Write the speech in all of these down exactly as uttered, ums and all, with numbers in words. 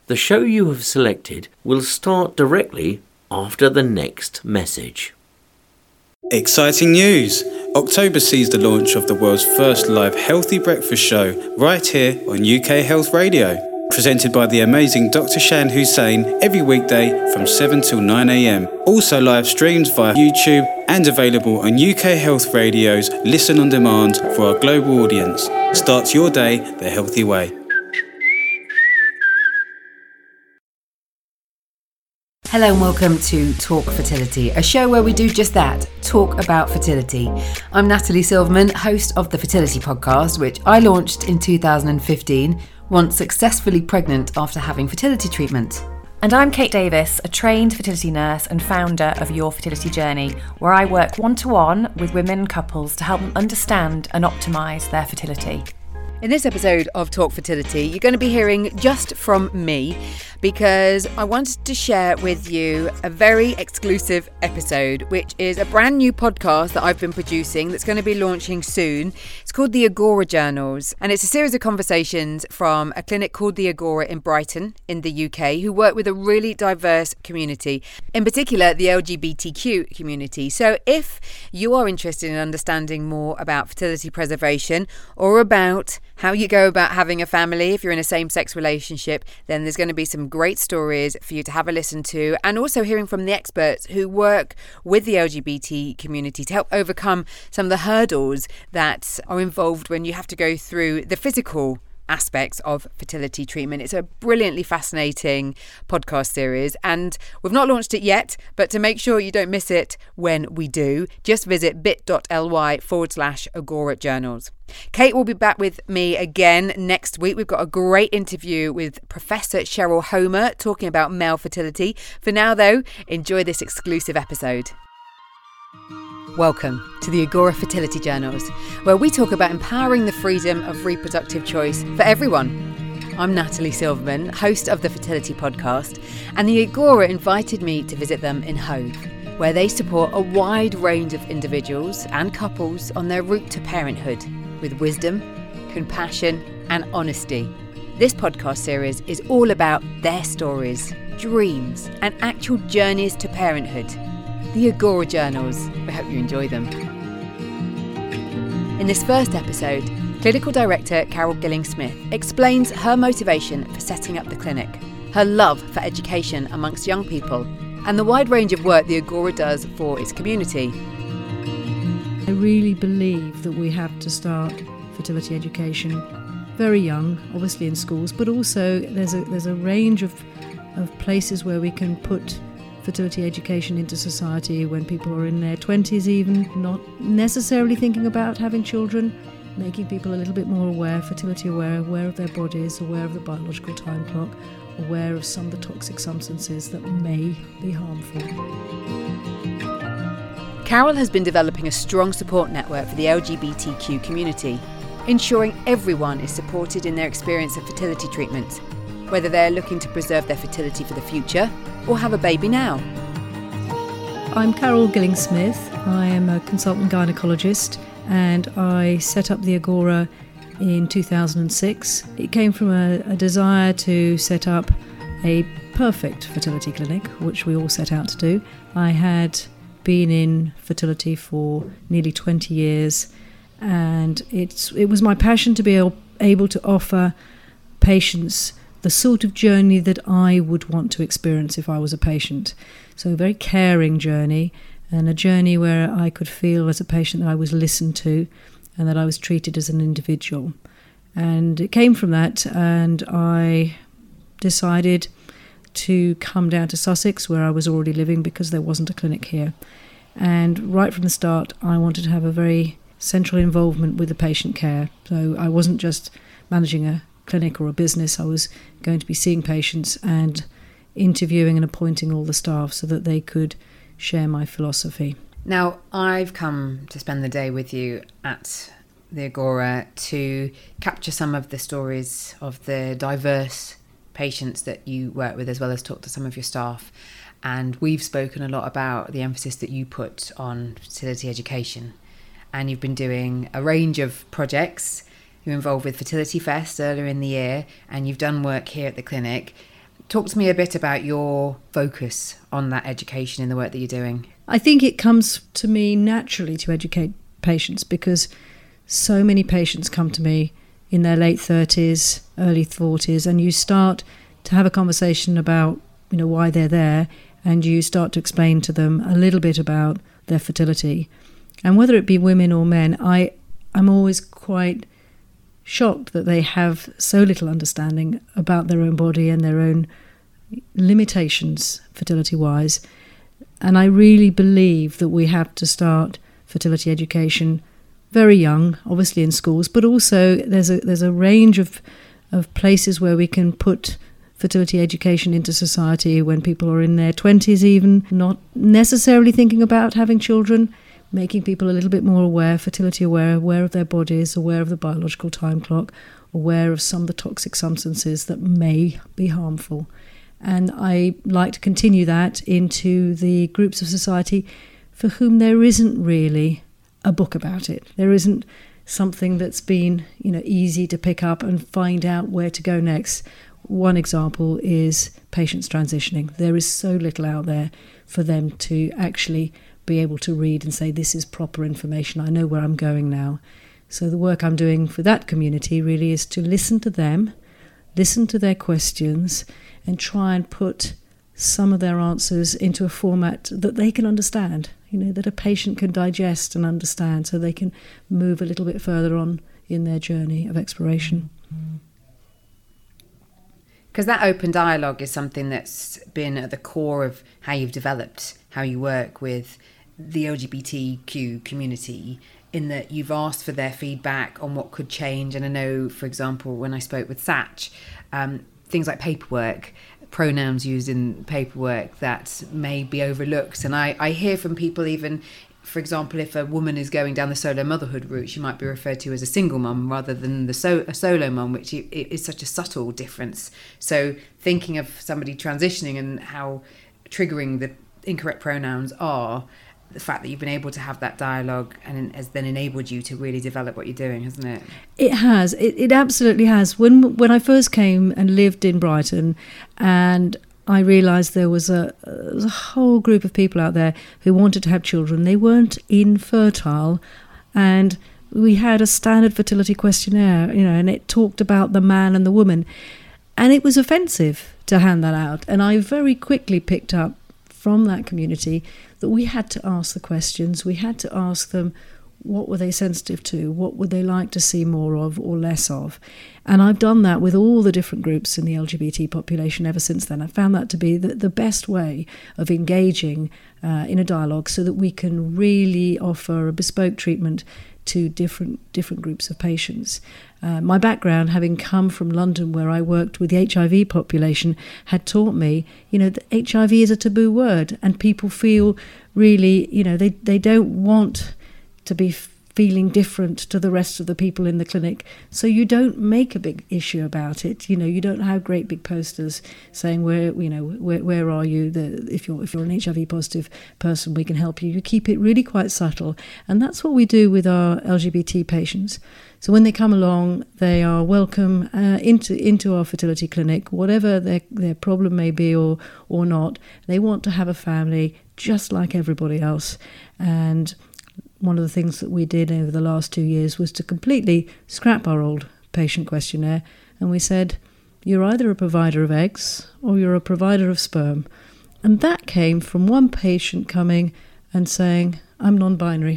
The show you have selected will start directly after the next message. Exciting news! October sees the launch of the world's first live healthy breakfast show right here on U K Health Radio. Presented by the amazing Doctor Shan Hussein every weekday from seven till nine a.m. Also live streams via YouTube and available on U K Health Radio's Listen on Demand for our global audience. Start your day the healthy way. Hello and welcome to Talk Fertility, a show where we do just that, talk about fertility. I'm Natalie Silverman, host of the Fertility Podcast, which I launched in two thousand fifteen, once successfully pregnant after having fertility treatment. And I'm Kate Davis, a trained fertility nurse and founder of Your Fertility Journey, where I work one-to-one with women and couples to help them understand and optimise their fertility. In this episode of Talk Fertility, you're going to be hearing just from me because I wanted to share with you a very exclusive episode, which is a brand new podcast that I've been producing that's going to be launching soon. It's called the Agora Journals, and it's a series of conversations from a clinic called the Agora in Brighton in the U K, who work with a really diverse community, in particular the L G B T Q community. So if you are interested in understanding more about fertility preservation or about how you go about having a family if you're in a same-sex relationship, then there's going to be some great stories for you to have a listen to, and also hearing from the experts who work with the L G B T community to help overcome some of the hurdles that are involved when you have to go through the physical aspects of fertility treatment. It's a brilliantly fascinating podcast series, and we've not launched it yet, but to make sure you don't miss it when we do, just visit bit.ly forward slash Agora Journals. Kate will be back with me again next week. We've got a great interview with Professor Cheryl Homer talking about male fertility. For now, though, enjoy this exclusive episode. Welcome to the Agora Fertility Journals, where we talk about empowering the freedom of reproductive choice for everyone. I'm Natalie Silverman, host of the Fertility Podcast, and the Agora invited me to visit them in Hove, where they support a wide range of individuals and couples on their route to parenthood with wisdom, compassion, and honesty. This podcast series is all about their stories, dreams, and actual journeys to parenthood. The Agora Journals. We hope you enjoy them. In this first episode, Clinical Director Carol Gilling-Smith explains her motivation for setting up the clinic, her love for education amongst young people, and the wide range of work the Agora does for its community. I really believe that we have to start fertility education very young, obviously in schools, but also there's a there's a range of of places where we can put fertility education into society when people are in their twenties even, not necessarily thinking about having children, making people a little bit more aware, fertility aware, aware of their bodies, aware of the biological time clock, aware of some of the toxic substances that may be harmful. Carol has been developing a strong support network for the L G B T Q community, ensuring everyone is supported in their experience of fertility treatment, whether they're looking to preserve their fertility for the future or have a baby now. I'm Carol Gilling-Smith. I am a consultant gynaecologist, and I set up the Agora in two thousand six. It came from a, a desire to set up a perfect fertility clinic, which we all set out to do. I had been in fertility for nearly twenty years, and it's it was my passion to be able to offer patients the sort of journey that I would want to experience if I was a patient. So a very caring journey, and a journey where I could feel as a patient that I was listened to and that I was treated as an individual. And it came from that, and I decided to come down to Sussex, where I was already living, because there wasn't a clinic here. And right from the start, I wanted to have a very central involvement with the patient care. So I wasn't just managing a clinic or a business. I was going to be seeing patients and interviewing and appointing all the staff so that they could share my philosophy. Now, I've come to spend the day with you at the Agora to capture some of the stories of the diverse patients that you work with, as well as talk to some of your staff. And we've spoken a lot about the emphasis that you put on fertility education. And you've been doing a range of projects. You're involved with Fertility Fest earlier in the year, and you've done work here at the clinic. Talk to me a bit about your focus on that education in the work that you're doing. I think it comes to me naturally to educate patients, because so many patients come to me in their late thirties, early forties, and you start to have a conversation about, you know, why they're there, and you start to explain to them a little bit about their fertility. And whether it be women or men, I, I'm always quite shocked that they have so little understanding about their own body and their own limitations fertility-wise. And I really believe that we have to start fertility education very young, obviously in schools, but also there's a there's a range of of places where we can put fertility education into society when people are in their twenties, even not necessarily thinking about having children, making people a little bit more aware, fertility aware, aware of their bodies, aware of the biological time clock, aware of some of the toxic substances that may be harmful. And I like to continue that into the groups of society for whom there isn't really a book about it. There isn't something that's been, you know, easy to pick up and find out where to go next. One example is patients transitioning. There is so little out there for them to actually be able to read and say, this is proper information, I know where I'm going now. So the work I'm doing for that community really is to listen to them, listen to their questions, and try and put some of their answers into a format that they can understand, you know, that a patient can digest and understand, so they can move a little bit further on in their journey of exploration. Because that open dialogue is something that's been at the core of how you've developed, how you work with the L G B T Q community, in that you've asked for their feedback on what could change. And I know, for example, when I spoke with Satch, um, things like paperwork, pronouns used in paperwork that may be overlooked. And I, I hear from people, even, for example, if a woman is going down the solo motherhood route, she might be referred to as a single mum rather than the so, a solo mum, which is such a subtle difference. So thinking of somebody transitioning and how triggering the incorrect pronouns are, the fact that you've been able to have that dialogue and has then enabled you to really develop what you're doing, hasn't it? It has. It, it absolutely has. When when I first came and lived in Brighton, and I realised there was a, a whole group of people out there who wanted to have children. They weren't infertile, and we had a standard fertility questionnaire, you know, and it talked about the man and the woman, and it was offensive to hand that out. And I very quickly picked up from that community that we had to ask the questions. We had to ask them, what were they sensitive to? What would they like to see more of or less of? And I've done that with all the different groups in the L G B T population ever since then. I found that to be the, the best way of engaging uh, in a dialogue, so that we can really offer a bespoke treatment to different different groups of patients. Uh, my background, having come from London where I worked with the H I V population, had taught me, you know, that H I V is a taboo word, and people feel really, you know, they, they don't want to be feeling different to the rest of the people in the clinic. So you don't make a big issue about it. You know, you don't have great big posters saying, where, you know, where, where are you? The, if you're if you're an H I V positive person, we can help you. You keep it really quite subtle. And that's what we do with our L G B T patients. So when they come along, they are welcome uh, into into our fertility clinic, whatever their, their problem may be or or not. They want to have a family just like everybody else. And one of the things that we did over the last two years was to completely scrap our old patient questionnaire, and we said, you're either a provider of eggs or you're a provider of sperm. And that came from one patient coming and saying, I'm non-binary.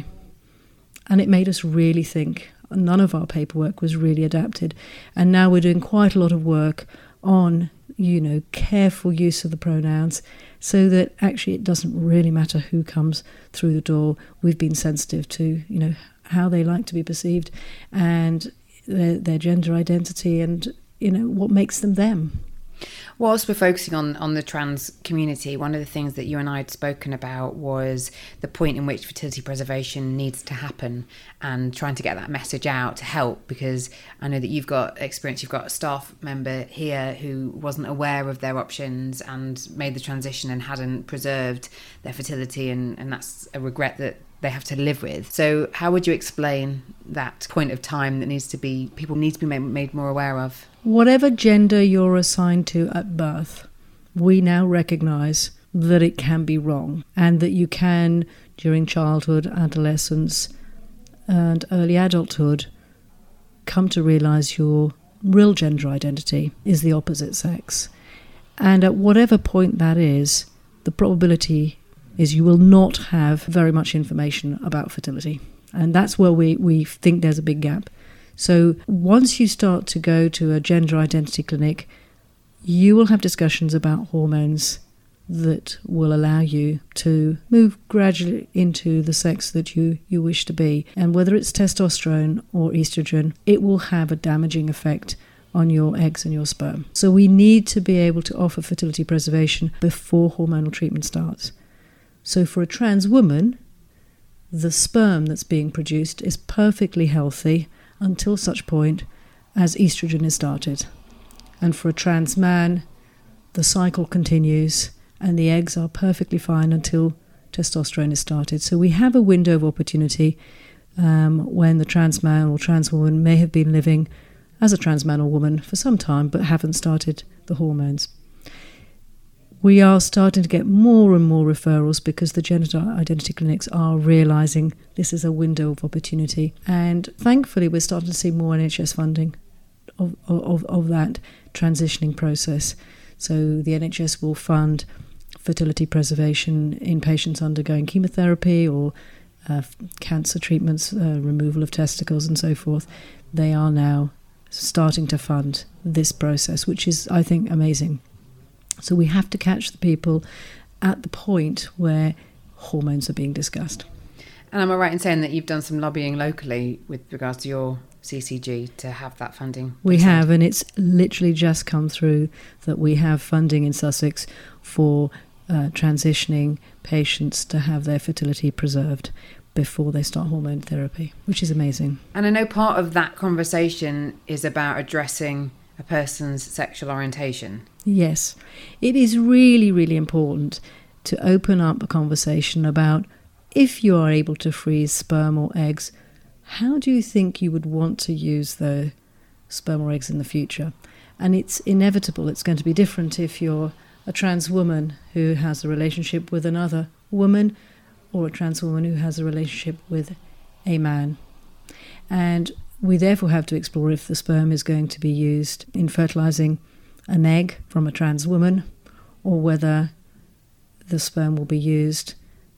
And it made us really think. None of our paperwork was really adapted. And now we're doing quite a lot of work on, you know, careful use of the pronouns, so that actually it doesn't really matter who comes through the door. We've been sensitive to, you know, how they like to be perceived and their, their gender identity and, you know, what makes them them. Whilst we're focusing on, on the trans community, one of the things that you and I had spoken about was the point in which fertility preservation needs to happen, and trying to get that message out to help, because I know that you've got experience, you've got a staff member here who wasn't aware of their options and made the transition and hadn't preserved their fertility, and, and that's a regret that they have to live with. So how would you explain that point of time that needs to be, people need to be made, made more aware of? Whatever gender you're assigned to at birth, we now recognise that it can be wrong, and that you can, during childhood, adolescence and early adulthood, come to realise your real gender identity is the opposite sex. And at whatever point that is, the probability is you will not have very much information about fertility. And that's where we, we think there's a big gap. So once you start to go to a gender identity clinic, you will have discussions about hormones that will allow you to move gradually into the sex that you, you wish to be. And whether it's testosterone or estrogen, it will have a damaging effect on your eggs and your sperm. So we need to be able to offer fertility preservation before hormonal treatment starts. So for a trans woman, the sperm that's being produced is perfectly healthy until such point as estrogen is started. And for a trans man, the cycle continues and the eggs are perfectly fine until testosterone is started. So we have a window of opportunity um, when the trans man or trans woman may have been living as a trans man or woman for some time but haven't started the hormones. We are starting to get more and more referrals because the gender identity clinics are realising this is a window of opportunity. And thankfully we're starting to see more N H S funding of, of, of that transitioning process. So the N H S will fund fertility preservation in patients undergoing chemotherapy or uh, cancer treatments, uh, removal of testicles and so forth. They are now starting to fund this process, which is, I think, amazing. So we have to catch the people at the point where hormones are being discussed. And am I right in saying that you've done some lobbying locally with regards to your C C G to have that funding? We have, and it's literally just come through that we have funding in Sussex for uh, transitioning patients to have their fertility preserved before they start hormone therapy, which is amazing. And I know part of that conversation is about addressing a person's sexual orientation. Yes, it is really, really important to open up a conversation about if you are able to freeze sperm or eggs, how do you think you would want to use the sperm or eggs in the future? And it's inevitable. It's going to be different if you're a trans woman who has a relationship with another woman or a trans woman who has a relationship with a man. And we therefore have to explore if the sperm is going to be used in fertilising an egg from a trans woman or whether the sperm will be used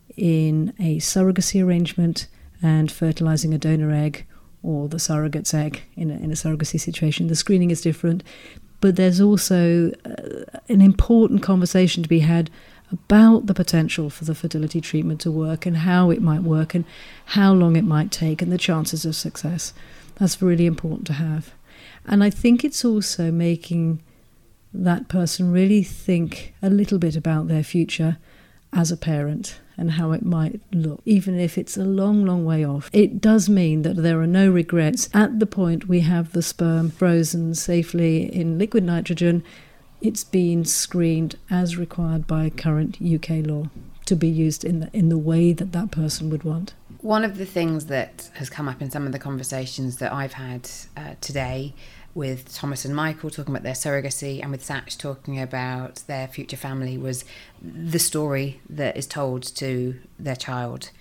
in a surrogacy arrangement and fertilising a donor egg or the surrogate's egg in a, in a surrogacy situation. The screening is different, but there's also uh, an important conversation to be had about the potential for the fertility treatment to work and how it might work and how long it might take and the chances of success. That's really important to have. And I think it's also making that person really think a little bit about their future as a parent and how it might look, even if it's a long, long way off. It does mean that there are no regrets at the point we have the sperm frozen safely in liquid nitrogen. It's been screened as required by current U K law to be used in the, in the way that that person would want. One of the things that has come up in some of the conversations that I've had uh, today with Thomas and Michael talking about their surrogacy and with Satch talking about their future family was the story that is told to their child.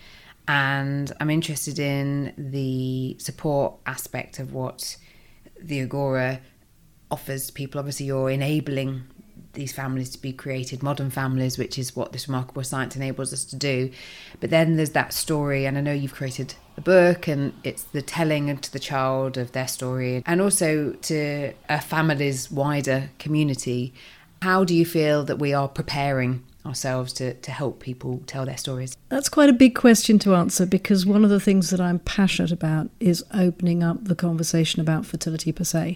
And I'm interested in the support aspect of what the Agora offers people. Obviously, you're enabling these families to be created, modern families, which is what this remarkable science enables us to do. But then there's that story, and I know you've created a book, and it's the telling to the child of their story, and also to a family's wider community. How do you feel that we are preparing ourselves to, to help people tell their stories? That's quite a big question to answer, because one of the things that I'm passionate about is opening up the conversation about fertility per se.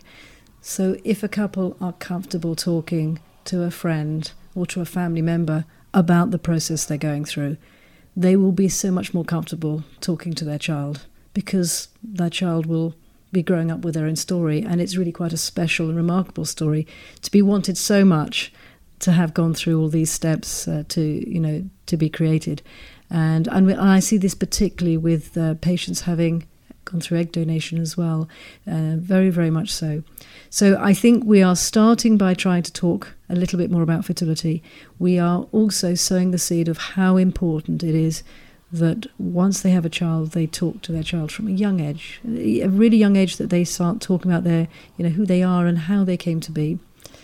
So if a couple are comfortable talking to a friend or to a family member about the process they're going through, they will be so much more comfortable talking to their child, because that child will be growing up with their own story, and it's really quite a special and remarkable story to be wanted so much, to have gone through all these steps uh, to, you know, to be created. And, and I see this particularly with uh, patients having gone through egg donation as well, uh, very, very much so. So I think we are starting by trying to talk a little bit more about fertility. We are also sowing the seed of how important it is that once they have a child, they talk to their child from a young age, a really young age, that they start talking about their, you know, who they are and how they came to be.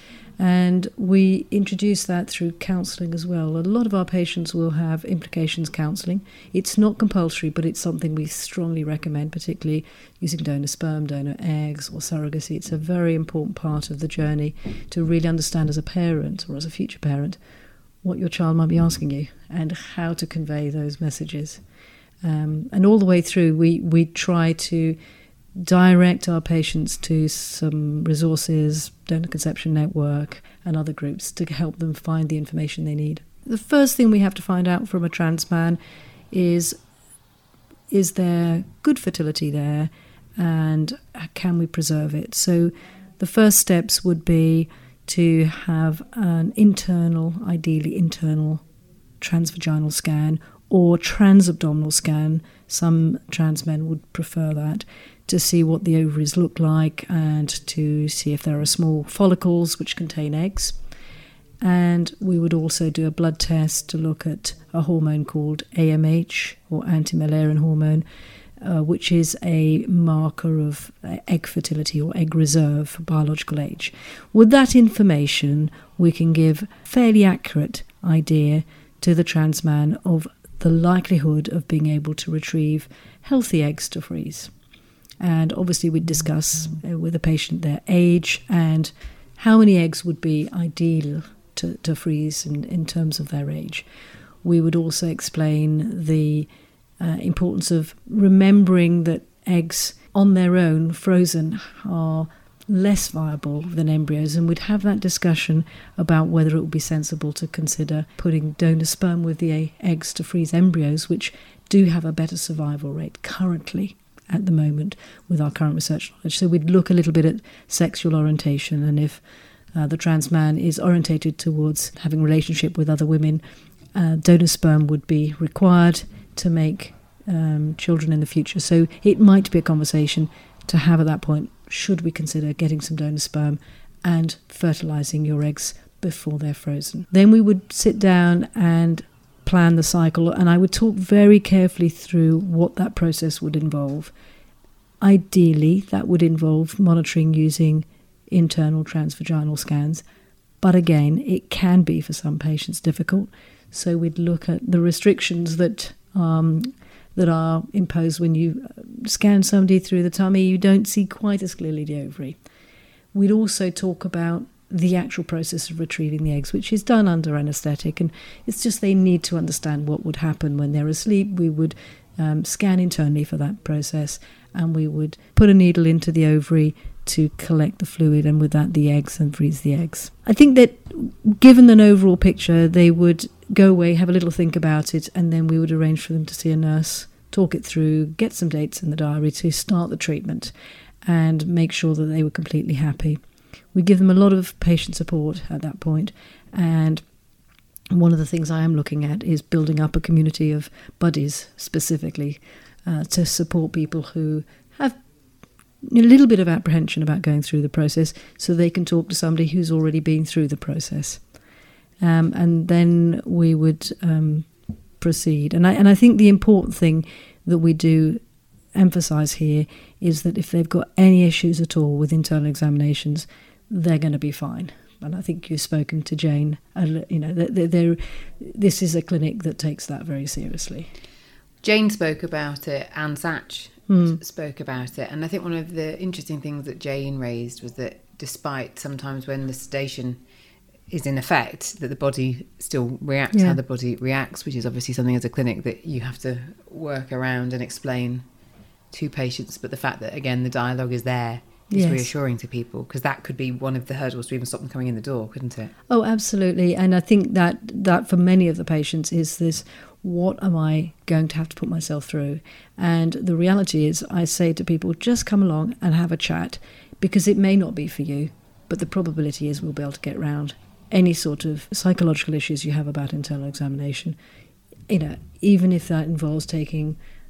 And we introduce that through counselling as well. A lot of our patients will have implications counselling. It's not compulsory, but it's something we strongly recommend, particularly using donor sperm, donor eggs or surrogacy. It's a very important part of the journey to really understand as a parent or as a future parent what your child might be asking you and how to convey those messages. Um, and all the way through, we, we try to direct our patients to some resources, Donor Conception Network and other groups to help them find the information they need. The first thing we have to find out from a trans man is, is there good fertility there and can we preserve it? So the first steps would be to have an internal, ideally internal, transvaginal scan or transabdominal scan. Some trans men would prefer that, to see what the ovaries look like and to see if there are small follicles which contain eggs. And we would also do a blood test to look at a hormone called A M H, or anti-Müllerian hormone, uh, which is a marker of egg fertility or egg reserve for biological age. With that information, we can give a fairly accurate idea to the trans man of the likelihood of being able to retrieve healthy eggs to freeze. And obviously we'd discuss uh, with the patient their age and how many eggs would be ideal to, to freeze in, in terms of their age. We would also explain the uh, importance of remembering that eggs on their own, frozen, are less viable than embryos, and we'd have that discussion about whether it would be sensible to consider putting donor sperm with the eggs to freeze embryos, which do have a better survival rate currently at the moment with our current research knowledge. So we'd look a little bit at sexual orientation, and if uh, the trans man is orientated towards having a relationship with other women, uh, donor sperm would be required to make um, children in the future. So it might be a conversation to have at that point. Should we consider getting some donor sperm and fertilising your eggs before they're frozen? Then we would sit down and plan the cycle, and I would talk very carefully through what that process would involve. Ideally, that would involve monitoring using internal transvaginal scans, but again, it can be for some patients difficult. So we'd look at the restrictions that um, that are imposed when you scan somebody through the tummy. You don't see quite as clearly the ovary. We'd also talk about the actual process of retrieving the eggs, which is done under anaesthetic, and it's just they need to understand what would happen when they're asleep. We would um, scan internally for that process, and we would put a needle into the ovary to collect the fluid, and with that the eggs, and freeze the eggs. I think that given an overall picture, they would go away, have a little think about it, and then we would arrange for them to see a nurse, talk it through, get some dates in the diary to start the treatment and make sure that they were completely happy. We give them a lot of patient support at that point, and one of the things I am looking at is building up a community of buddies specifically uh, to support people who have a little bit of apprehension about going through the process, so they can talk to somebody who's already been through the process. Um, and then we would um, proceed. And I, and I think the important thing that we do emphasise here is that if they've got any issues at all with internal examinations, they're going to be fine. And I think you've spoken to Jane. Uh, you know, they're, they're, this is a clinic that takes that very seriously. Jane spoke about it, and Satch mm. spoke about it. And I think one of the interesting things that Jane raised was that despite sometimes when the sedation is in effect, that the body still reacts yeah. how the body reacts, which is obviously something as a clinic that you have to work around and explain to patients. But the fact that, again, the dialogue is there is yes. reassuring to people, because that could be one of the hurdles to even stop them coming in the door, couldn't it? Oh, absolutely. And I think that that for many of the patients is this, what am I going to have to put myself through? And the reality is, I say to people, just come along and have a chat, because it may not be for you, but the probability is we'll be able to get round any sort of psychological issues you have about internal examination. You know, even if that involves taking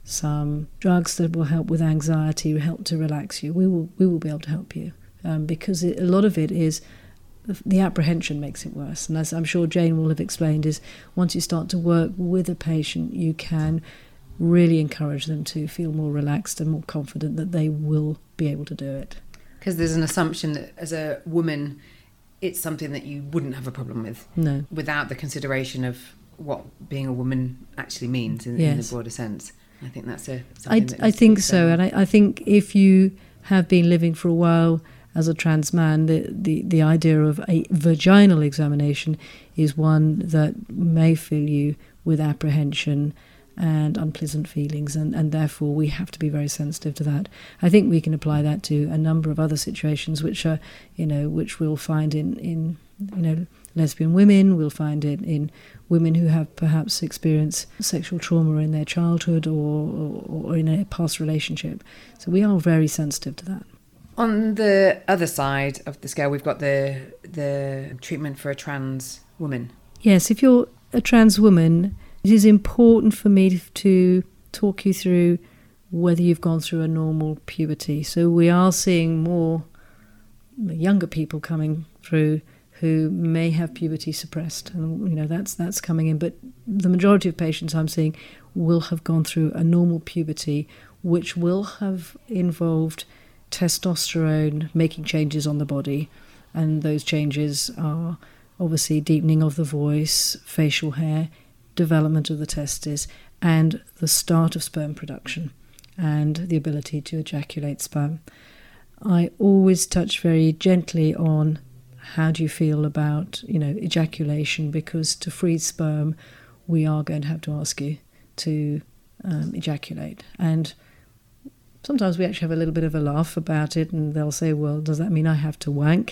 some drugs that will help with anxiety, help to relax you. We will we will be able to help you um, because it, a lot of it is the apprehension makes it worse. And as I'm sure Jane will have explained, is once you start to work with a patient, you can really encourage them to feel more relaxed and more confident that they will be able to do it. Because there's an assumption that as a woman, it's something that you wouldn't have a problem with. No. Without the consideration of what being a woman actually means in, yes. in the broader sense. I think that's a something I, that I think so. And I, I think if you have been living for a while as a trans man, the, the, the idea of a vaginal examination is one that may fill you with apprehension and unpleasant feelings, and, and therefore we have to be very sensitive to that. I think we can apply that to a number of other situations which are, you know, which we'll find in, in you know, lesbian women, we'll find it in women who have perhaps experienced sexual trauma in their childhood or, or, or in a past relationship. So we are very sensitive to that. On the other side of the scale, we've got the the treatment for a trans woman. Yes, if you're a trans woman, it is important for me to talk you through whether you've gone through a normal puberty. So we are seeing more younger people coming through who may have puberty suppressed, and you know that's that's coming in. But the majority of patients I'm seeing will have gone through a normal puberty, which will have involved testosterone making changes on the body, and those changes are obviously deepening of the voice, facial hair, development of the testes, and the start of sperm production and the ability to ejaculate sperm. I always touch very gently on how do you feel about, you know, ejaculation, because to freeze sperm we are going to have to ask you to um, ejaculate. And sometimes we actually have a little bit of a laugh about it, and they'll say, well, does that mean I have to wank?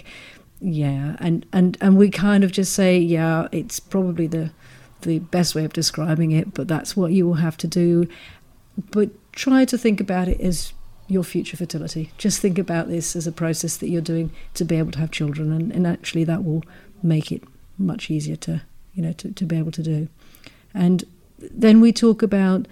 Yeah, and, and, and we kind of just say, yeah, it's probably the the best way of describing it, but that's what you will have to do. But try to think about it as your future fertility. Just think about this as a process that you're doing to be able to have children, and, and actually that will make it much easier to, you know, to, to be able to do. And then we talk about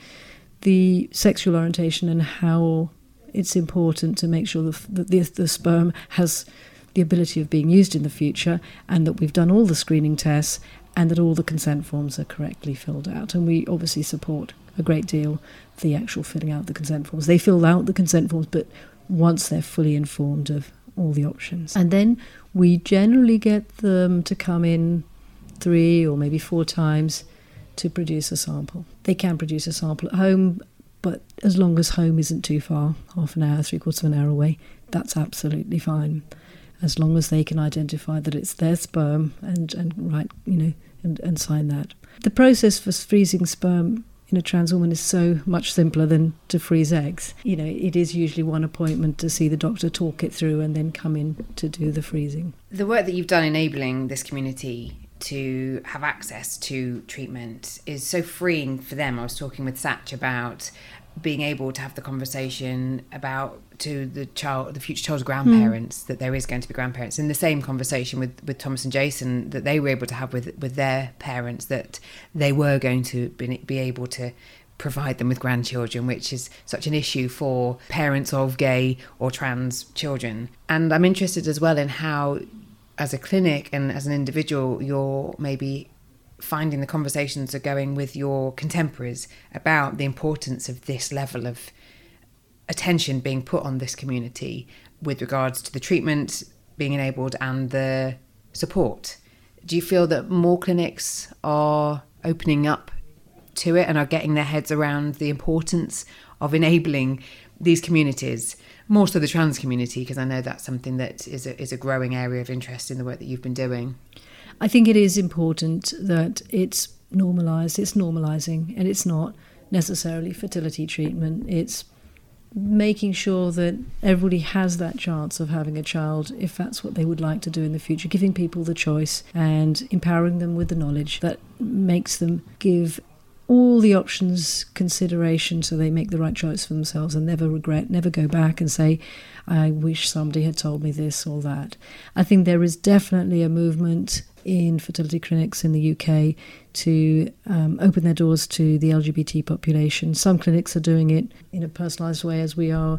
the sexual orientation and how it's important to make sure that the, the sperm has the ability of being used in the future, and that we've done all the screening tests, and that all the consent forms are correctly filled out. And we obviously support a great deal the actual filling out the consent forms. They fill out the consent forms, but once they're fully informed of all the options. And then we generally get them to come in three or maybe four times to produce a sample. They can produce a sample at home, but as long as home isn't too far, half an hour, three quarters of an hour away, that's absolutely fine. As long as they can identify that it's their sperm and, and write, you know, and, and sign that. The process for freezing sperm in a trans woman is so much simpler than to freeze eggs. You know, it is usually one appointment to see the doctor, talk it through, and then come in to do the freezing. The work that you've done enabling this community to have access to treatment is so freeing for them. I was talking with Satch about being able to have the conversation about to the child, the future child's grandparents, mm. that there is going to be grandparents, in the same conversation with, with Thomas and Jason that they were able to have with, with their parents, that they were going to be, be able to provide them with grandchildren, which is such an issue for parents of gay or trans children. And I'm interested as well in how, as a clinic and as an individual, you're maybe finding the conversations are going with your contemporaries about the importance of this level of attention being put on this community with regards to the treatment being enabled and the support. Do you feel that more clinics are opening up to it and are getting their heads around the importance of enabling these communities, more so the trans community, because I know that's something that is a, is a growing area of interest in the work that you've been doing? I think it is important that it's normalised, it's normalising, and it's not necessarily fertility treatment. It's making sure that everybody has that chance of having a child if that's what they would like to do in the future, giving people the choice and empowering them with the knowledge that makes them give all the options consideration so they make the right choice for themselves and never regret, never go back and say, I wish somebody had told me this or that. I think there is definitely a movement in fertility clinics in the U K to um, open their doors to the L G B T population. Some clinics are doing it in a personalised way, as we are,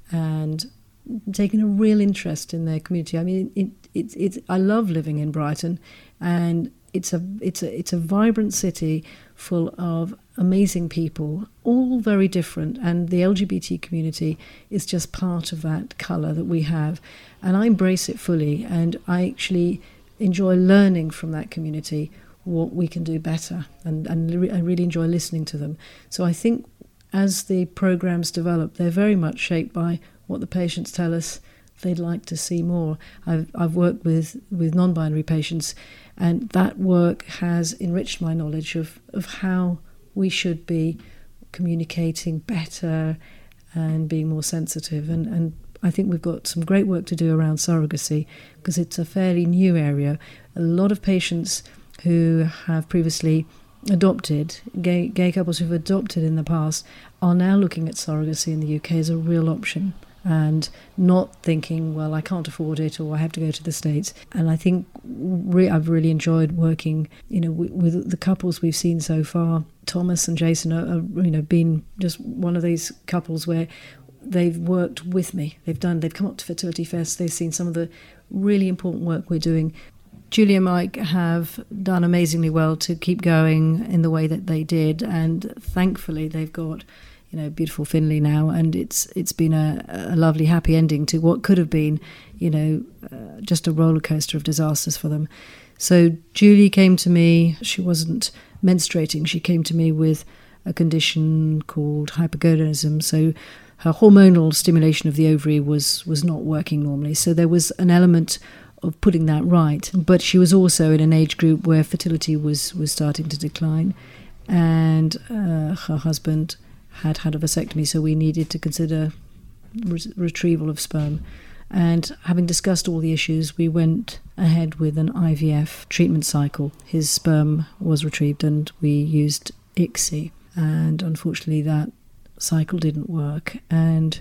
and taking a real interest in their community. I mean, it, it, it, I love living in Brighton, and it's a it's a it's a vibrant city full of amazing people, all very different, and the L G B T community is just part of that colour that we have, and I embrace it fully, and I actually enjoy learning from that community what we can do better, and, and I really enjoy listening to them. So I think as the programmes develop, they're very much shaped by what the patients tell us they'd like to see more. I've, I've worked with, with non-binary patients, and that work has enriched my knowledge of, of how we should be communicating better and being more sensitive. And, and I think we've got some great work to do around surrogacy, because it's a fairly new area. A lot of patients who have previously adopted, gay, gay couples who've adopted in the past, are now looking at surrogacy in the U K as a real option, and not thinking, well, I can't afford it, or I have to go to the States. And I think re- I've really enjoyed working, you know, with, with the couples we've seen so far. Thomas and Jason are, are, you know, been just one of these couples where they've worked with me. They've done, they've come up to Fertility Fest. They've seen some of the really important work we're doing. Julie and Mike have done amazingly well to keep going in the way that they did, and thankfully they've got, you know, beautiful Finley now, and it's it's been a, a lovely happy ending to what could have been, you know, uh, just a roller coaster of disasters for them. So Julie came to me. She wasn't menstruating. She came to me with a condition called hypergonadism. So her hormonal stimulation of the ovary was was not working normally. So there was an element of putting that right. But she was also in an age group where fertility was, was starting to decline, and uh, her husband had had a vasectomy, so we needed to consider re- retrieval of sperm. And having discussed all the issues, we went ahead with an I V F treatment cycle. His sperm was retrieved and we used I C S I, and unfortunately that cycle didn't work. And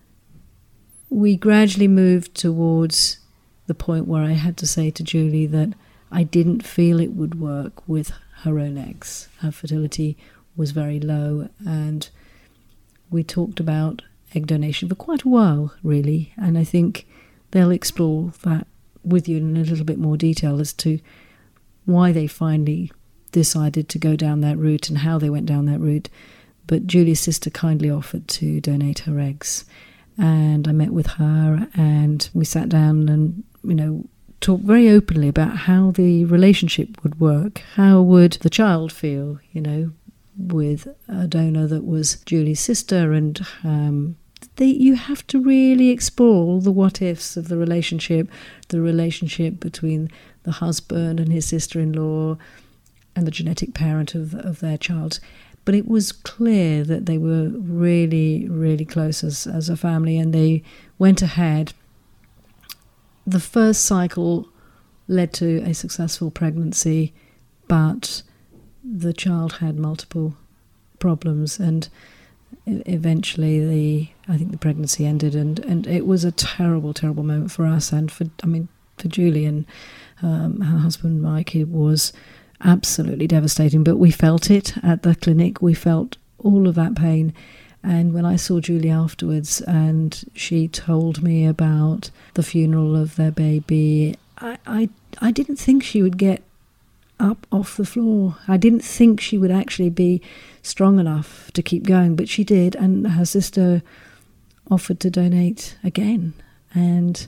we gradually moved towards the point where I had to say to Julie that I didn't feel it would work with her own eggs. Her fertility was very low, and we talked about egg donation for quite a while, really, and I think they'll explore that with you in a little bit more detail as to why they finally decided to go down that route and how they went down that route. But Julie's sister kindly offered to donate her eggs, and I met with her, and we sat down and, you know, talked very openly about how the relationship would work. How would the child feel, you know, with a donor that was Julie's sister, and um, they, you have to really explore all the what-ifs of the relationship, the relationship between the husband and his sister-in-law and the genetic parent of, of their child. But it was clear that they were really, really close as, as a family, and they went ahead. The first cycle led to a successful pregnancy, but the child had multiple problems, and eventually the I think the pregnancy ended, and, and it was a terrible, terrible moment for us, and for I mean for Julie and um, her husband Mike. It was absolutely devastating, but we felt it at the clinic. We felt all of that pain. And when I saw Julie afterwards and she told me about the funeral of their baby, I, I, I didn't think she would get up off the floor. I didn't think she would actually be strong enough to keep going, but she did, and her sister offered to donate again. And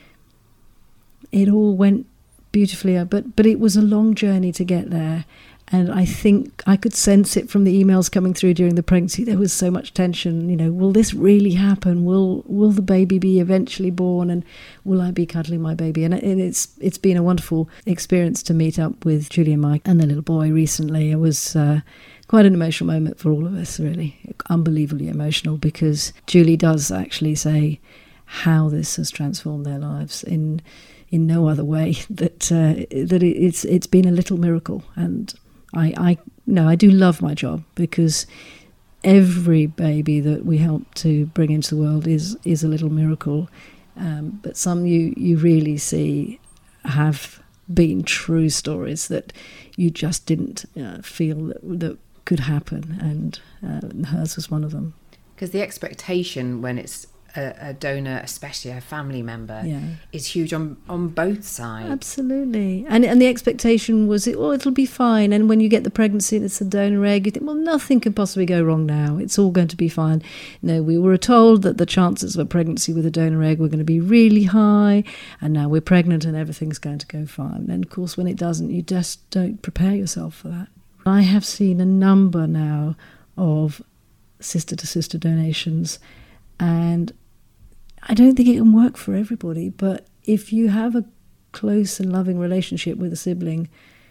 it all went beautifully, but but it was a long journey to get there, and I think I could sense it from the emails coming through during the pregnancy. There was so much tension, you know, will this really happen? Will will the baby be eventually born, and will I be cuddling my baby? And it's it's been a wonderful experience to meet up with Julie and Mike and the little boy recently. It was uh, quite an emotional moment for all of us, really, unbelievably emotional, because Julie does actually say how this has transformed their lives in in no other way, that uh, that it's it's been a little miracle. And I, I no, I do love my job, because every baby that we help to bring into the world is is a little miracle. Um, but some you, you really see have been true stories that you just didn't uh, feel that, that could happen, and uh, hers was one of them. Because the expectation when it's a, a donor, especially a family member, yeah. is huge on, on both sides. Absolutely. And and the expectation was, oh, it'll be fine. And when you get the pregnancy and it's a donor egg, you think, well, nothing can possibly go wrong now. It's all going to be fine. No, we were told that the chances of a pregnancy with a donor egg were going to be really high, and now we're pregnant and everything's going to go fine. And of course, when it doesn't, you just don't prepare yourself for that. I have seen a number now of sister-to-sister donations, and I don't think it can work for everybody, but if you have a close and loving relationship with a sibling,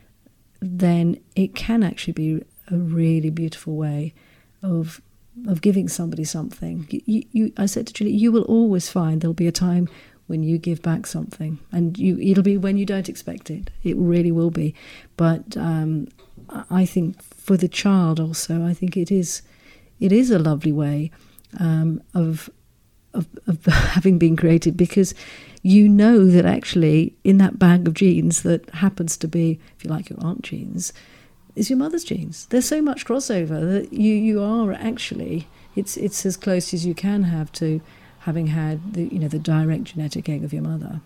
then it can actually be a really beautiful way of of giving somebody something. You, you, I said to Julie, you will always find there'll be a time when you give back something, and you it'll be when you don't expect it. It really will be. But um, I think for the child also, I think it is it is a lovely way um, of. Of, of having been created, because you know that actually in that bag of genes that happens to be, if you like, your aunt genes, is your mother's genes. There's so much crossover that you, you are actually, it's it's as close as you can have to having had the, you know, the direct genetic egg of your mother.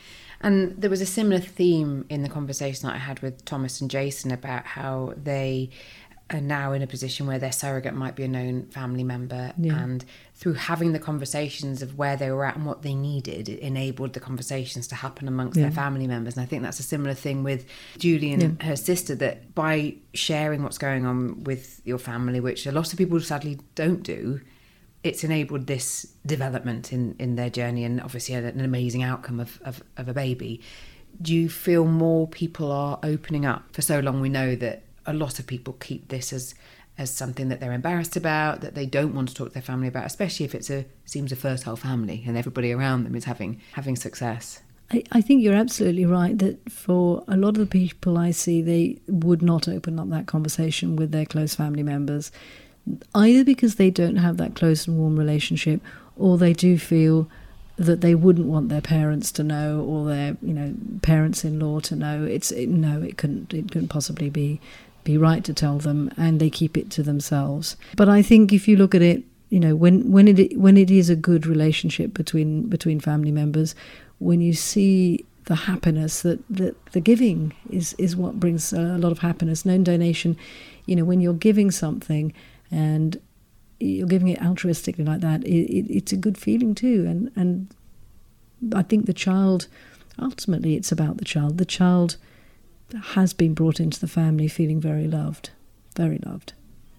And there was a similar theme in the conversation that I had with Thomas and Jason about how they are now in a position where their surrogate might be a known family member, yeah. and through having the conversations of where they were at and what they needed, it enabled the conversations to happen amongst yeah. their family members. And I think that's a similar thing with Julie and yeah. her sister, that by sharing what's going on with your family, which a lot of people sadly don't do, it's enabled this development in, in their journey, and obviously an amazing outcome of, of, of a baby. Do you feel more people are opening up? For so long we know that a lot of people keep this as as something that they're embarrassed about, that they don't want to talk to their family about, especially if it's a seems a fertile family and everybody around them is having having success. I, I think you're absolutely right that for a lot of the people I see, they would not open up that conversation with their close family members, either because they don't have that close and warm relationship, or they do feel that they wouldn't want their parents to know, or their, you know, parents-in-law to know. It's it, no, it couldn't it couldn't possibly be. be right to tell them, and they keep it to themselves. But I think if you look at it, you know, when when it when it is a good relationship between between family members, when you see the happiness that, that the giving is is what brings a lot of happiness. No donation, you know, when you're giving something and you're giving it altruistically like that, it, it, it's a good feeling too. And and I think the child, ultimately, it's about the child. The child has been brought into the family feeling very loved, very loved.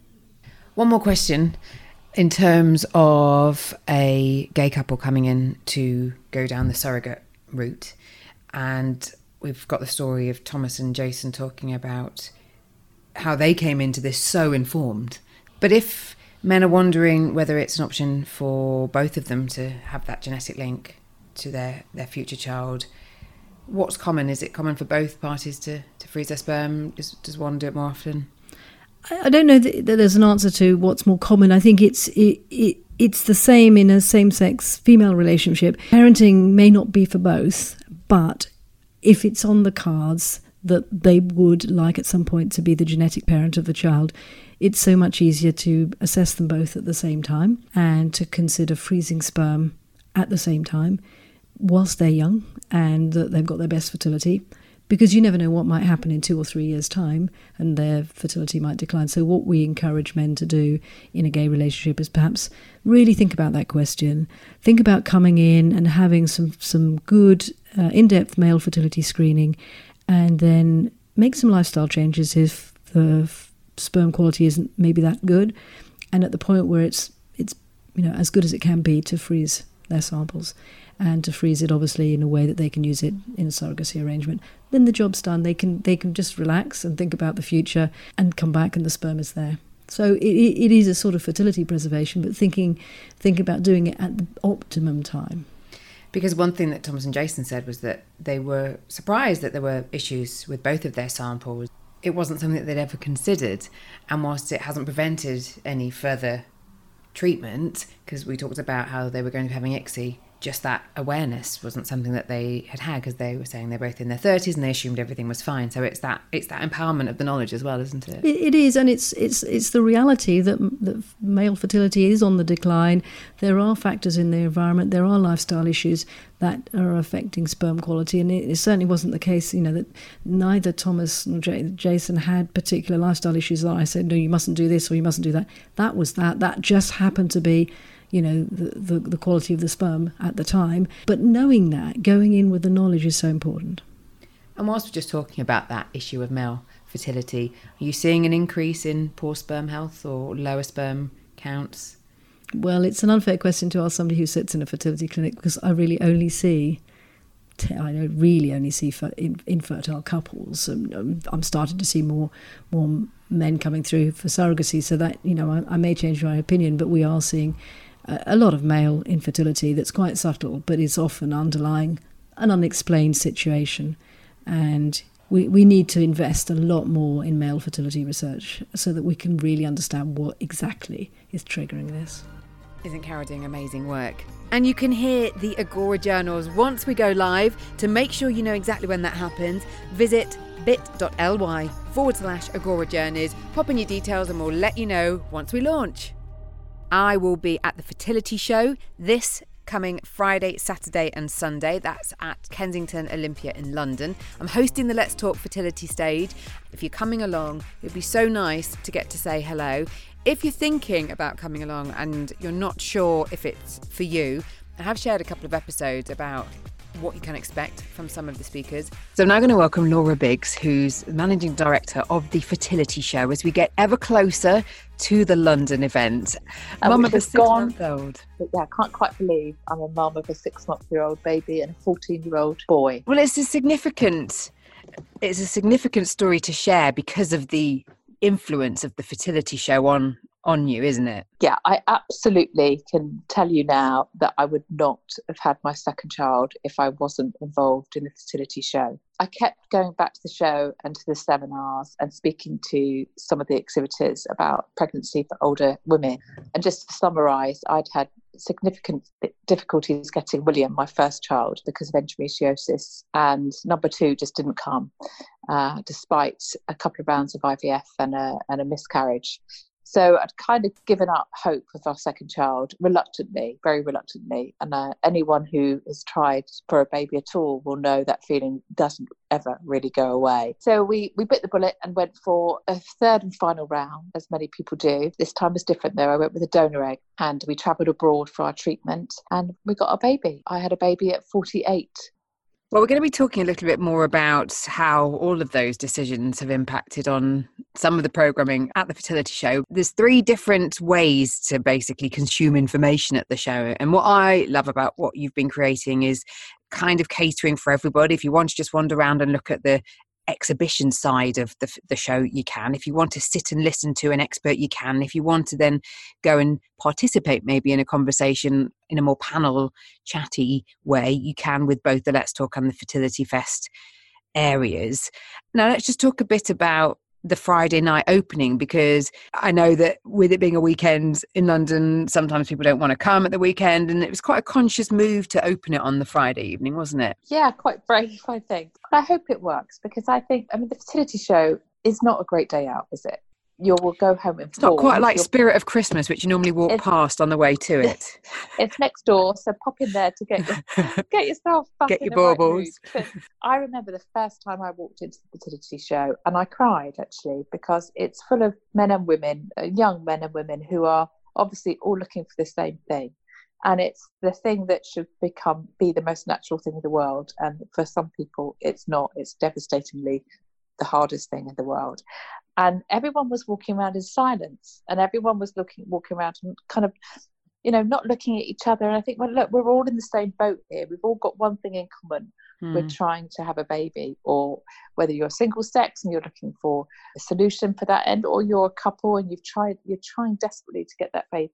One more question in terms of a gay couple coming in to go down the surrogate route. And we've got the story of Thomas and Jason talking about how they came into this so informed. But if men are wondering whether it's an option for both of them to have that genetic link to their, their future child, what's common? Is it common for both parties to, to freeze their sperm? Does, does one do it more often? I, I don't know that, that there's an answer to what's more common. I think it's it, it it's the same in a same-sex female relationship. Parenting may not be for both, but if it's on the cards that they would like at some point to be the genetic parent of the child, it's so much easier to assess them both at the same time and to consider freezing sperm at the same time whilst they're young and that they've got their best fertility, because you never know what might happen in two or three years' time and their fertility might decline. So what we encourage men to do in a gay relationship is perhaps really think about that question. Think about coming in and having some, some good uh, in-depth male fertility screening, and then make some lifestyle changes if the f- sperm quality isn't maybe that good, and at the point where it's it's you know as good as it can be, to freeze their samples, and to freeze it obviously in a way that they can use it in a surrogacy arrangement. Then the job's done. They can they can just relax and think about the future and come back, and the sperm is there. So it it is a sort of fertility preservation, but thinking think about doing it at the optimum time. Because one thing that Thomas and Jason said was that they were surprised that there were issues with both of their samples. It wasn't something that they'd ever considered, and whilst it hasn't prevented any further treatment, because we talked about how they were going to be having I C S I just that awareness wasn't something that they had had, because they were saying they're both in their thirties and they assumed everything was fine. So it's that it's that empowerment of the knowledge as well, isn't it? It, it is, and it's it's it's the reality that, that male fertility is on the decline. There are factors in the environment, there are lifestyle issues that are affecting sperm quality, and it, it certainly wasn't the case, you know, that neither Thomas nor J- Jason had particular lifestyle issues that I said, no, you mustn't do this or you mustn't do that. That was that. That just happened to be, you know, the, the, the quality of the sperm at the time. But knowing that, going in with the knowledge is so important. And whilst we're just talking about that issue of male fertility, are you seeing an increase in poor sperm health or lower sperm counts? Well, it's an unfair question to ask somebody who sits in a fertility clinic, because I really only see, I don't really only see infertile couples. I'm, I'm starting to see more more men coming through for surrogacy, so that, you know, I, I may change my opinion, but we are seeing a, a lot of male infertility that's quite subtle, but is often underlying an unexplained situation. And we, we need to invest a lot more in male fertility research so that we can really understand what exactly is triggering this. Isn't Carol doing amazing work? And you can hear the Agora journals once we go live. To make sure you know exactly when that happens, visit bit.ly forward slash Agora journeys. Pop in your details and we'll let you know once we launch. I will be at the Fertility Show this coming Friday, Saturday and Sunday. That's at Kensington Olympia in London. I'm hosting the Let's Talk Fertility stage. If you're coming along, it'd be so nice to get to say hello. If you're thinking about coming along and you're not sure if it's for you, I have shared a couple of episodes about what you can expect from some of the speakers. So I'm now going to welcome Laura Biggs, who's Managing Director of the Fertility Show, as we get ever closer to the London event. Uh, Mum of a gone, six-month-old. But yeah, I can't quite believe I'm a mum of a six-month-year-old baby and a fourteen-year-old boy. Well, it's a significant, it's a significant story to share because of the influence of the Fertility Show on on you, isn't it? Yeah, I absolutely can tell you now that I would not have had my second child if I wasn't involved in the Fertility Show. I kept going back to the show and to the seminars and speaking to some of the exhibitors about pregnancy for older women. And just to summarise, I'd had significant difficulties getting William, my first child, because of endometriosis, and number two just didn't come, uh, despite a couple of rounds of I V F and a, and a miscarriage. So I'd kind of given up hope of our second child, reluctantly, very reluctantly. And uh, anyone who has tried for a baby at all will know that feeling doesn't ever really go away. So we, we bit the bullet and went for a third and final round, as many people do. This time was different though. I went with a donor egg and we travelled abroad for our treatment and we got a baby. I had a baby at forty-eight. Well, we're going to be talking a little bit more about how all of those decisions have impacted on some of the programming at the Fertility Show. There's three different ways to basically consume information at the show. And what I love about what you've been creating is kind of catering for everybody. If you want to just wander around and look at the exhibition side of the, the show, you can. If you want to sit and listen to an expert, you can. If you want to then go and participate maybe in a conversation in a more panel chatty way, you can with both the Let's Talk and the Fertility Fest areas. Now let's just talk a bit about the Friday night opening, because I know that with it being a weekend in London, sometimes people don't want to come at the weekend, and it was quite a conscious move to open it on the Friday evening, wasn't it? Yeah, quite brave, I think. I hope it works, because I think, I mean, the Fertility Show is not a great day out, is it? You will go home and it's not quite like Spirit of Christmas, which you normally walk it's, past on the way to it. It's next door, so pop in there to get your, get yourself back get in your the baubles. Right mood. I remember the first time I walked into the Fertility Show, and I cried actually, because it's full of men and women, uh, young men and women who are obviously all looking for the same thing. And it's the thing that should become be the most natural thing in the world. And for some people, it's not. It's devastatingly the hardest thing in the world. And everyone was walking around in silence, and everyone was looking, walking around and kind of, you know, not looking at each other. And I think, well, look, we're all in the same boat here. We've all got one thing in common. Mm. We're trying to have a baby, or whether you're single sex and you're looking for a solution for that end, or you're a couple and you've tried, you're trying desperately to get that baby.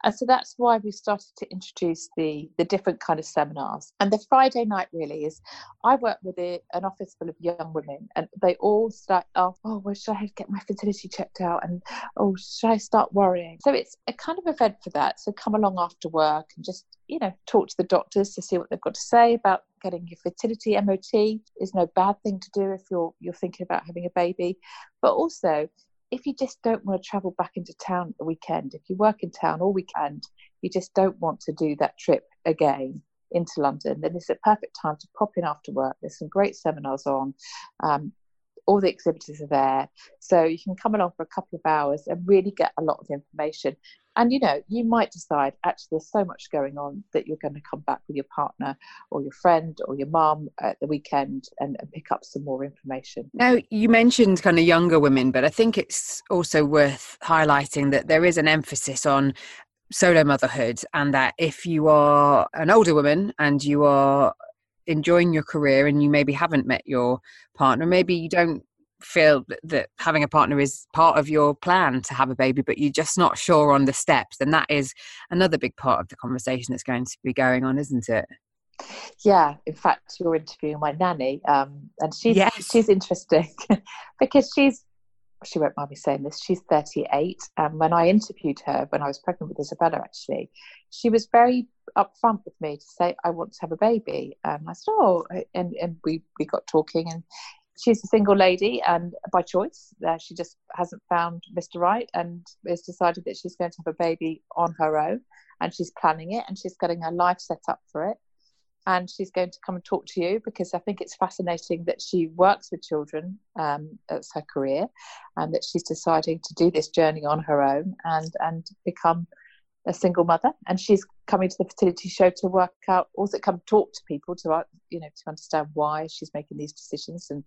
And so that's why we started to introduce the the different kind of seminars. And the Friday night really is, I work with a, an office full of young women, and they all start off, oh, well, should I get my fertility checked out? And, oh, should I start worrying? So it's a kind of event for that. So come along after work and just, you know, talk to the doctors to see what they've got to say about getting your fertility. M O T is no bad thing to do if you're you're thinking about having a baby. But also, if you just don't want to travel back into town at the weekend, if you work in town all weekend, you just don't want to do that trip again into London, then it's a perfect time to pop in after work. There's some great seminars on. Um, all the exhibitors are there. So you can come along for a couple of hours and really get a lot of information. And, you know, you might decide, actually, there's so much going on that you're going to come back with your partner or your friend or your mum at the weekend and, and pick up some more information. Now, you mentioned kind of younger women, but I think it's also worth highlighting that there is an emphasis on solo motherhood, and that if you are an older woman and you are enjoying your career and you maybe haven't met your partner, maybe you don't feel that having a partner is part of your plan to have a baby, but you're just not sure on the steps, then that is another big part of the conversation that's going to be going on, isn't it? Yeah, in fact, you're interviewing my nanny, um, and she's yes. she's interesting because she's she won't mind me saying this, she's thirty-eight, and when I interviewed her when I was pregnant with Isabella, actually, she was very upfront with me to say, I want to have a baby. And I said, oh, and, and we, we got talking, and she's a single lady, and by choice, uh, she just hasn't found Mister Right, and has decided that she's going to have a baby on her own, and she's planning it, and she's getting her life set up for it. And she's going to come and talk to you because I think it's fascinating that she works with children, um, it's her career, and that she's deciding to do this journey on her own and, and become a single mother. And she's coming to the fertility show to work out, also come talk to people to, you know, to understand why she's making these decisions and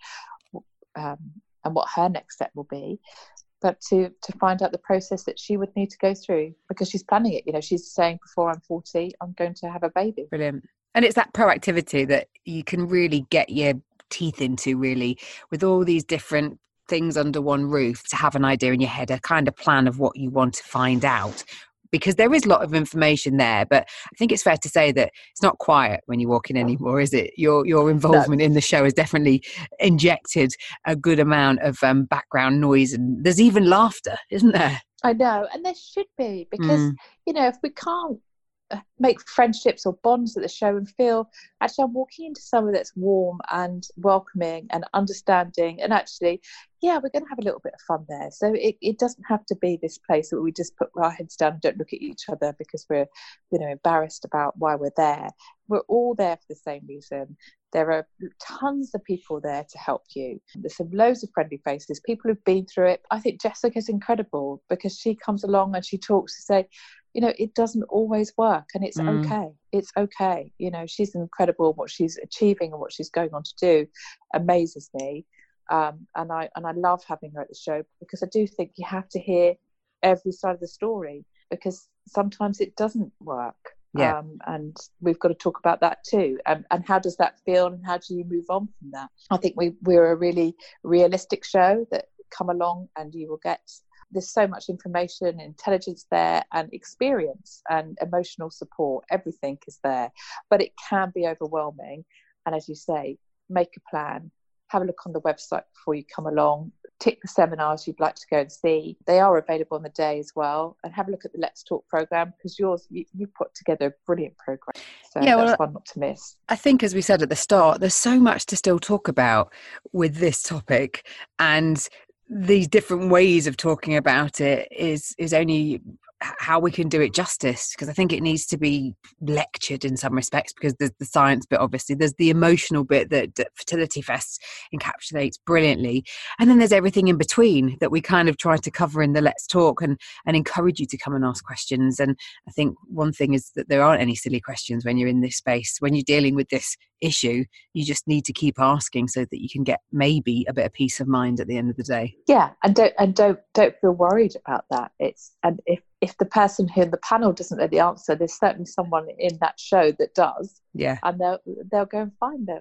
um, and what her next step will be. But to to find out the process that she would need to go through because she's planning it. You know, she's saying before I'm forty, I'm going to have a baby. Brilliant. And it's that proactivity that you can really get your teeth into, really, with all these different things under one roof, to have an idea in your head, a kind of plan of what you want to find out. Because there is a lot of information there, but I think it's fair to say that it's not quiet when you walk in anymore, is it? Your your involvement no. in the show has definitely injected a good amount of um, background noise, and there's even laughter, isn't there? I know, and there should be, because, mm. you know, if we can't make friendships or bonds at the show and feel, actually I'm walking into somewhere that's warm and welcoming and understanding, and actually, yeah, we're going to have a little bit of fun there. So it, it doesn't have to be this place where we just put our heads down and don't look at each other because we're, you know, embarrassed about why we're there. We're all there for the same reason. There are tons of people there to help you. There's some loads of friendly faces, people who've been through it. I think Jessica's incredible because she comes along and she talks to say, you know, it doesn't always work, and it's mm. okay. It's okay. You know, she's incredible. What she's achieving and what she's going on to do amazes me. Um, and I and I love having her at the show because I do think you have to hear every side of the story because sometimes it doesn't work. Yeah. Um, and we've got to talk about that too. Um, and how does that feel and how do you move on from that? I think we, we're a really realistic show that come along and you will get, there's so much information, intelligence there, and experience and emotional support. Everything is there, but it can be overwhelming. And as you say, make a plan, have a look on the website before you come along, tick the seminars you'd like to go and see. They are available on the day as well. And have a look at the Let's Talk programme because yours, you, you put together a brilliant programme. So yeah, that's well, one not to miss. I think, as we said at the start, there's so much to still talk about with this topic, and these different ways of talking about it is is only how we can do it justice, because I think it needs to be lectured in some respects, because there's the science bit, obviously, there's the emotional bit that, that Fertility Fest encapsulates brilliantly, and then there's everything in between that we kind of try to cover in the Let's Talk and, and encourage you to come and ask questions. And I think one thing is that there aren't any silly questions when you're in this space. When you're dealing with this issue, you just need to keep asking so that you can get maybe a bit of peace of mind at the end of the day. Yeah, and don't and don't don't feel worried about that. It's and if if the person who in the panel doesn't know the answer, there's certainly someone in that show that does. Yeah, and they'll they'll go and find them.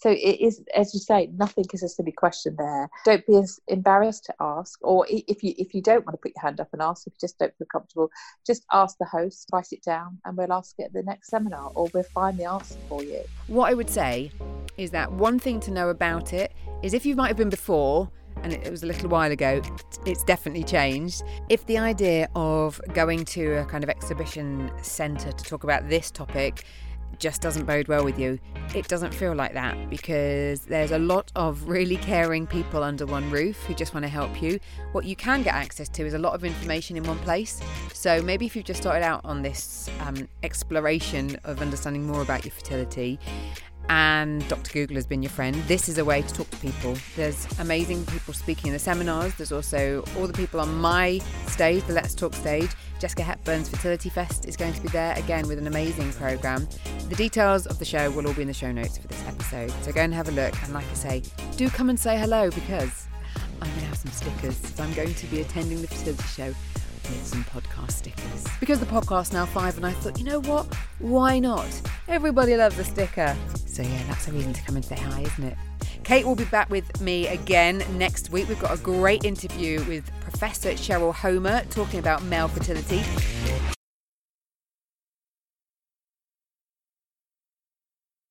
So it is, as you say, nothing is a silly question there. Don't be as embarrassed to ask, or if you if you don't want to put your hand up and ask, if you just don't feel comfortable, just ask the host, write it down, and we'll ask it at the next seminar, or we'll find the answer for you. What I would say is that one thing to know about it is if you might have been before, and it was a little while ago, it's definitely changed. If the idea of going to a kind of exhibition centre to talk about this topic just doesn't bode well with you, it doesn't feel like that, because there's a lot of really caring people under one roof who just want to help you. What you can get access to is a lot of information in one place. So maybe if you've just started out on this um, exploration of understanding more about your fertility, and Doctor Google has been your friend, this is a way to talk to people. There's amazing people speaking in the seminars. There's also all the people on my stage, the Let's Talk stage. Jessica Hepburn's Fertility Fest is going to be there again with an amazing programme. The details of the show will all be in the show notes for this episode, so go and have a look. And like I say, do come and say hello, because I'm going to have some stickers. So I'm going to be attending the fertility show with some podcast stickers, because the podcast's now five, and I thought, you know what, why not? Everybody loves a sticker. So yeah, that's a reason to come and say hi, isn't it? Kate will be back with me again next week. We've got a great interview with Professor Cheryl Homer talking about male fertility.